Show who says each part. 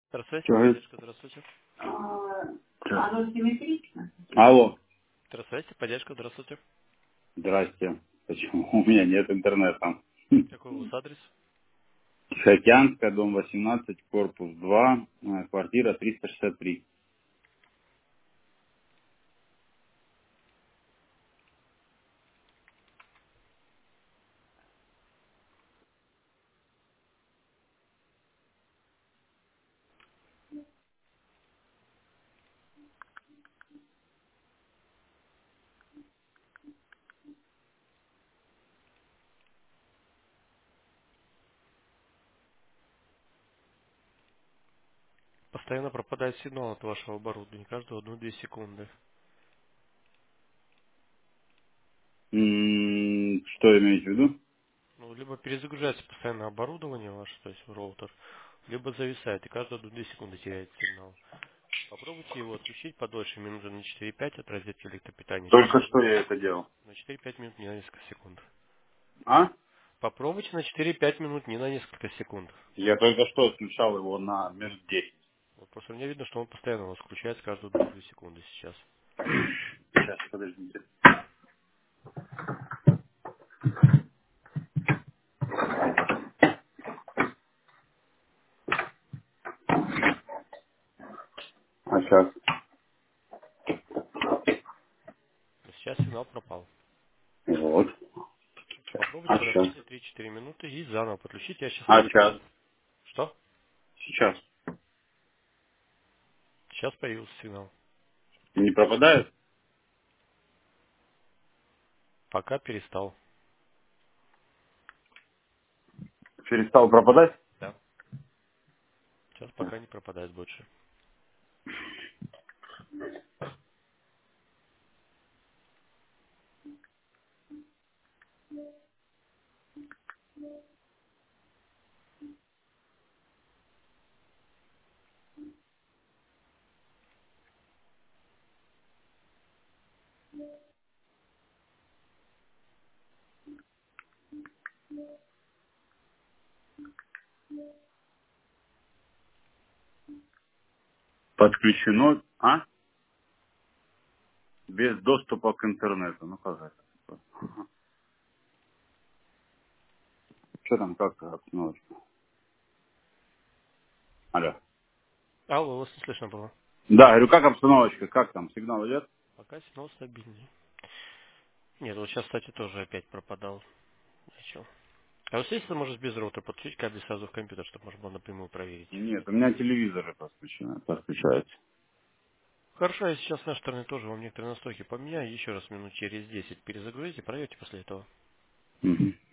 Speaker 1: Здравствуйте,
Speaker 2: Человек.
Speaker 1: поддержка, здравствуйте.
Speaker 2: Оно симметрично. Алло.
Speaker 1: Здравствуйте, поддержка, здравствуйте.
Speaker 2: Здрасте. Почему у меня нет интернета?
Speaker 1: Какой у вас адрес?
Speaker 2: Тихоокеанская, дом 18, корпус 2, квартира 363.
Speaker 1: Постоянно пропадает сигнал от вашего оборудования, каждую 1-2 секунды.
Speaker 2: Что имеете в виду?
Speaker 1: Ну, либо перезагружается постоянно оборудование ваше, то есть роутер, либо зависает и каждую 1-2 секунды теряет сигнал. Попробуйте его отключить подольше, минуты на 4-5 от розетки электропитания. Сейчас
Speaker 2: Только что я это делал.
Speaker 1: на 4-5 минут, не на несколько секунд.
Speaker 2: А?
Speaker 1: Попробуйте на 4-5 минут, не на несколько секунд.
Speaker 2: Я только что отключал его на минут 10.
Speaker 1: Вот просто мне видно, что он постоянно у вас включается каждую 1-2 секунды сейчас.
Speaker 2: Сейчас, подождите. А сейчас?
Speaker 1: Сейчас сигнал пропал.
Speaker 2: Вот.
Speaker 1: Попробуйте
Speaker 2: А сейчас?
Speaker 1: подождите 3-4 минуты и заново подключите. Я сейчас
Speaker 2: А
Speaker 1: найду
Speaker 2: сейчас?
Speaker 1: повод. Что?
Speaker 2: Сейчас.
Speaker 1: Сейчас появился сигнал.
Speaker 2: Не пропадает?
Speaker 1: Пока перестал.
Speaker 2: Перестал пропадать?
Speaker 1: Да. Сейчас пока не пропадает больше.
Speaker 2: Подключено. А? Без доступа к интернету. Ну как это? Что там, как обстановочка? Алло.
Speaker 1: Алло, вас не слышно было.
Speaker 2: Да, говорю, как обстановочка? Как там? Сигнал идет?
Speaker 1: Пока сигнал стабильный. Нет, вот сейчас, кстати, тоже опять пропадал. Начал. А вот если может без роутера подключить кабель сразу в компьютер, чтобы можно было напрямую проверить.
Speaker 2: Нет, у меня телевизоры подключаются.
Speaker 1: Хорошо, я сейчас с нашей стороны тоже вам некоторые настройки поменяю. Еще раз минут через 10 перезагрузите, проверьте после этого.
Speaker 2: Мгм.